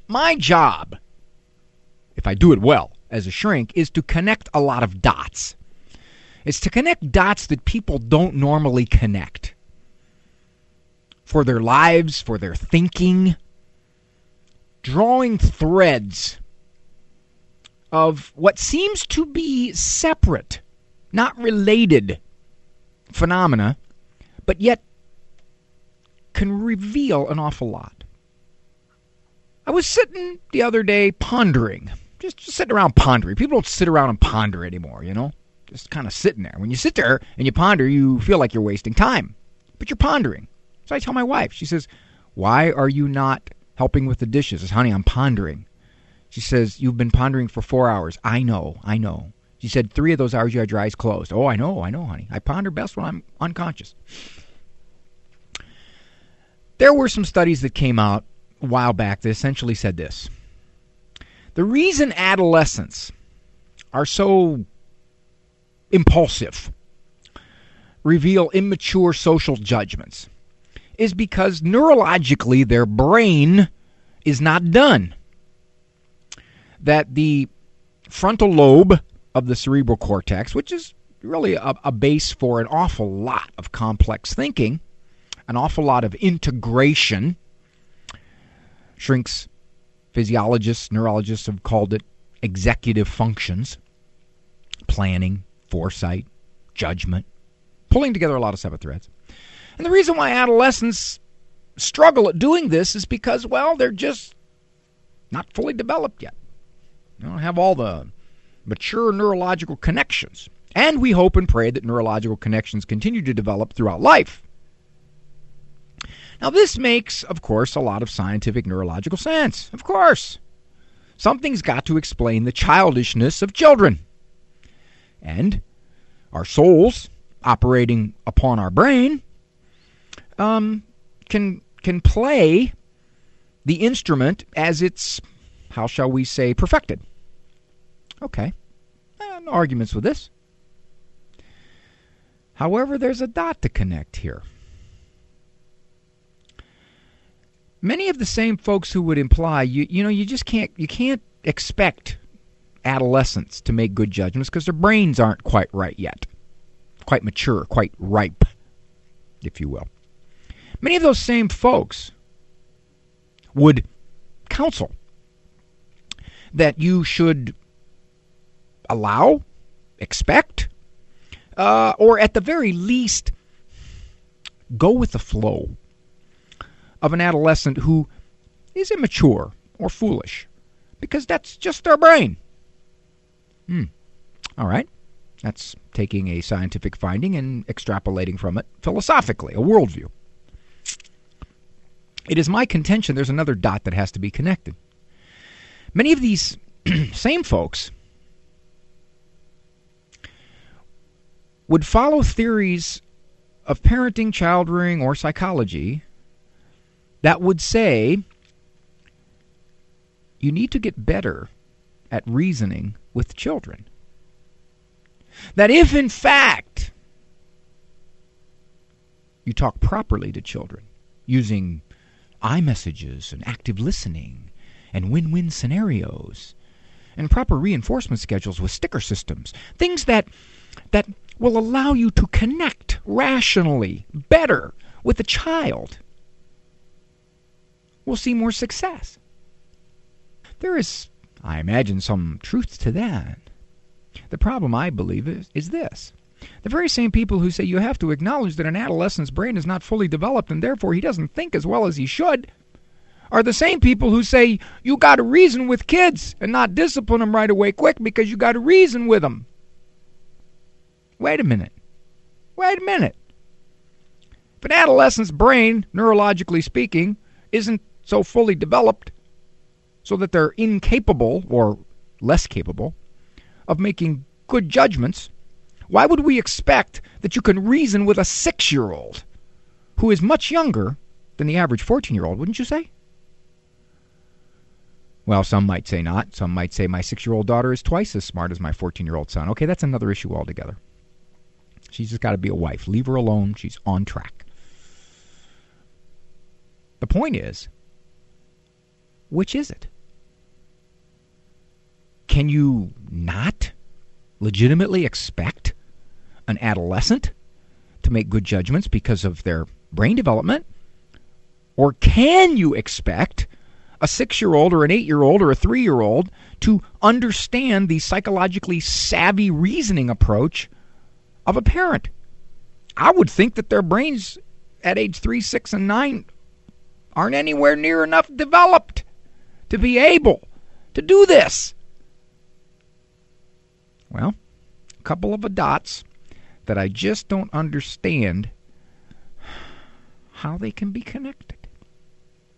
My job, if I do it well as a shrink, is to connect a lot of dots. It's to connect dots that people don't normally connect. For their lives, for their thinking, drawing threads of what seems to be separate, not related phenomena, but yet can reveal an awful lot. I was sitting the other day pondering, just sitting around pondering. People don't sit around and ponder anymore, you know? Just kind of sitting there. When you sit there and you ponder, you feel like you're wasting time, but you're pondering. So I tell my wife, she says, "Why are you not helping with the dishes?" I says, "Honey, I'm pondering." She says, "You've been pondering for 4 hours. I know. She said, 3 of those hours you had your eyes closed. Oh, I know, honey. I ponder best when I'm unconscious. There were some studies that came out a while back that essentially said this. The reason adolescents are so impulsive, reveal immature social judgments, is because neurologically their brain is not done. That the frontal lobe of the cerebral cortex, which is really a base for an awful lot of complex thinking, an awful lot of integration. Shrinks, physiologists, neurologists have called it executive functions, planning, foresight, judgment, pulling together a lot of separate threads. And the reason why adolescents struggle at doing this is because, well, they're just not fully developed yet. They don't have all the mature neurological connections. And we hope and pray that neurological connections continue to develop throughout life. Now, this makes, of course, a lot of scientific neurological sense. Of course. Something's got to explain the childishness of children. And our souls, operating upon our brain, can play the instrument as it's, how shall we say, perfected. Okay. No arguments with this. However, there's a dot to connect here. Many of the same folks who would imply, you can't expect adolescents to make good judgments because their brains aren't quite right yet. Quite mature, quite ripe, if you will. Many of those same folks would counsel that you should allow, expect, or at the very least, go with the flow of an adolescent who is immature or foolish, because that's just their brain. All right. That's taking a scientific finding and extrapolating from it philosophically, a worldview. It is my contention there's another dot that has to be connected. Many of these same folks would follow theories of parenting, child rearing, or psychology that would say you need to get better at reasoning with children. That if, in fact, you talk properly to children using iMessages and active listening and win-win scenarios and proper reinforcement schedules with sticker systems, things that will allow you to connect rationally better with the child, we'll see more success. There is, I imagine, some truth to that. The problem, I believe, is this. The very same people who say you have to acknowledge that an adolescent's brain is not fully developed and therefore he doesn't think as well as he should are the same people who say you got to reason with kids and not discipline them right away quick because you got to reason with them. Wait a minute. If an adolescent's brain, neurologically speaking, isn't so fully developed so that they're incapable or less capable of making good judgments, why would we expect that you can reason with a 6-year-old who is much younger than the average 14-year-old, wouldn't you say? Well, some might say not. Some might say my 6-year-old daughter is twice as smart as my 14-year-old son. Okay, that's another issue altogether. She's just got to be a wife. Leave her alone. She's on track. The point is, which is it? can you not legitimately expect an adolescent to make good judgments because of their brain development? Or can you expect a 6-year-old or an 8-year-old or a 3-year-old to understand the psychologically savvy reasoning approach of a parent? I would think that their brains at age 3, 6, and 9 aren't anywhere near enough developed to be able to do this. Well, a couple of dots that I just don't understand how they can be connected.